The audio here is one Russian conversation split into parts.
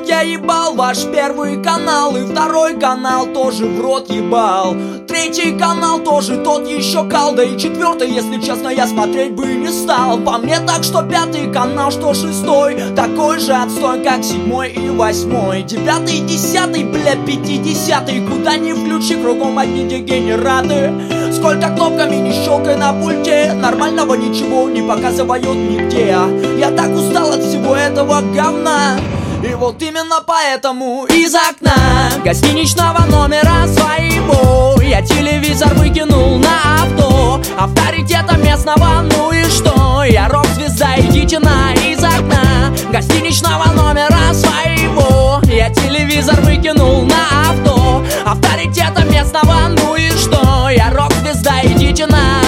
я ебал ваш первый канал, и второй канал тоже в рот ебал. Третий канал тоже тот еще кал, да и четвертый, если честно, я смотреть бы не стал. По мне так, что пятый канал, что шестой такой же отстой, как седьмой и восьмой. Девятый, десятый, бля, 50-й, куда ни включи, кругом одни дегенераты. Сколько кнопками не щелкай на пульте, нормального ничего не показывают нигде. Я так устал от всего этого говна, и вот именно поэтому из окна гостиничного номера своего я телевизор выкинул на авто. Авторитета местного, ну и что? Я рок-звезда, идите на из окна гостиничного номера своего я телевизор выкинул на авто. Авторитета местного, ну и что? Я рок-звезда, идите на...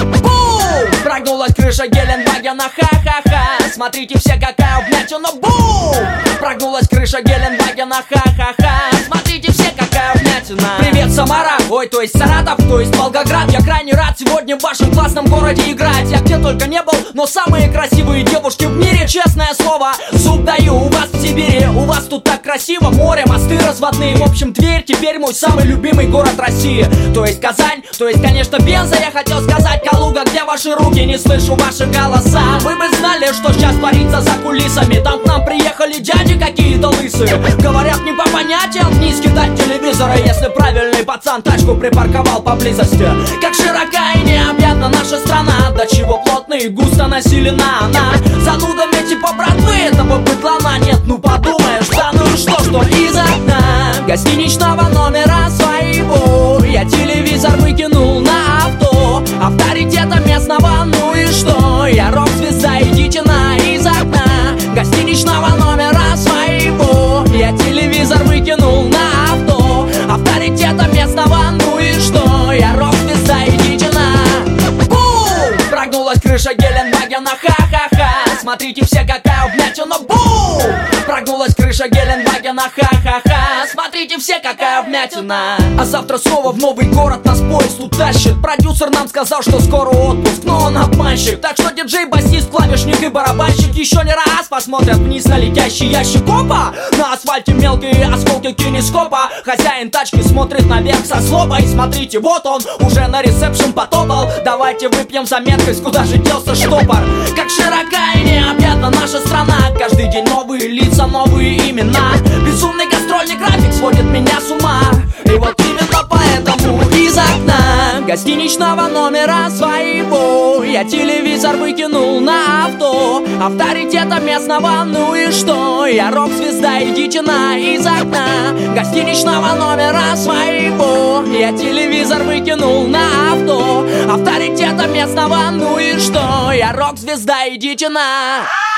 Бум! Прогнулась крыша Геленвагена, ха-ха-ха. Смотрите все, какая вмятина, бум! Прогнулась крыша Геленвагена, ха-ха-ха. Смотрите все, какая вмятина. Привет, Самара, ой, то есть Саратов, то есть Волгоград. Я крайне рад сегодня в вашем классном городе играть. Я где только не был, но самые красивые девушки в мире, честное слово, зуб даю. У вас в Сибири, у вас тут так красиво, море, мосты разводные. В общем, Тверь теперь мой самый любимый город России. То есть Казань, то есть, конечно, Пенза. Я хотел сказать Калуга, где ваши руки, не слышу ваши голоса. Вы бы знали, что сейчас творится за кулисами. Там к нам приехали дяди какие-то лысые. Говорят, не по понятиям вниз кидать телевизора, если правильный пацан тачку припарковал поблизости. Как широка и необъятна наша страна, до чего плотно и густо населена она. Занудами типа братвы этого быдлана нет, ну подумаешь, да ну и что из окна гостиничного номера своего я телевизор выкинул на авто. Авторитета местного, ну и что? Я рок-звезда, идите на из окна гостиничного номера своего я телевизор выкинул на авто. Авторитета местного, ну и что? Я рок-звезда, идите на... Бум! Прогнулась крыша Геленвагена, ха-ха-ха. Смотрите все, какая вмятина, бум! Прогнулась крыша Геленвагена, ха-ха-ха. Смотрите все, какая вмятина. А завтра снова в новый город нас поезд утащит. Продюсер нам сказал, что скоро отпуск, но он обманщик. Так что диджей, басист, клавишник и барабанщик еще не раз посмотрят вниз на летящий ящик. Опа! На асфальте мелкие осколки кинескопа. Хозяин тачки смотрит наверх со злобой. Смотрите, вот он уже на ресепшн потопал. Давайте выпьем за меткость, куда же делся штопор. Как широка и необъятна наша страна. Каждый день новые лица, новые имена. Безумный гастрольный график сводит меня с ума. И вот именно поэтому из окна гостиничного номера своего я телевизор выкинул на авто. Авторитета местного, ну и что? Я рок-звезда, идите на из окна гостиничного номера своего я телевизор выкинул на авто. Авторитета местного, ну и что? Я рок-звезда, идите на...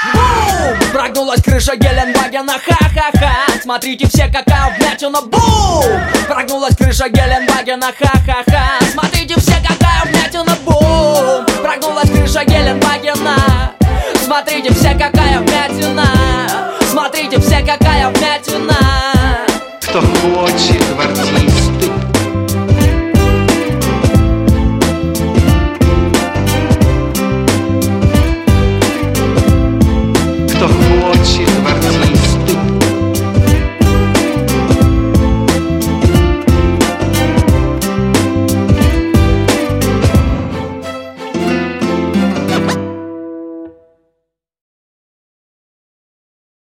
Бум! Прогнулась крыша Геленвагена, ха-ха-ха. Смотрите все, какая вмятина, бум! Прогнулась крыша Геленвагена, ха-ха-ха. Смотрите все, какая вмятина, бум! Прогнулась крыша Геленвагена. Смотрите все, какая